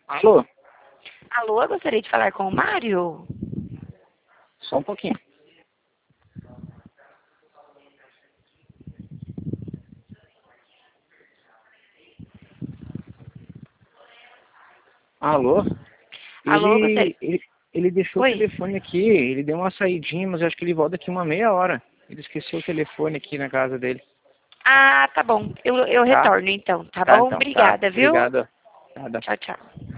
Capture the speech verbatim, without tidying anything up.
Alô? Alô, eu gostaria de falar com o Mário. Só um pouquinho. Alô? Alô, eu gostaria... Ele, ele, ele deixou o Oi. telefone aqui, ele deu uma saidinha, mas eu acho que ele volta daqui uma meia hora. Ele esqueceu o telefone aqui na casa dele. Ah, tá bom. Eu, eu Tá? retorno então, tá Tá, bom? então, tá. Obrigada, viu? Obrigado. Nada. Tchau, tchau.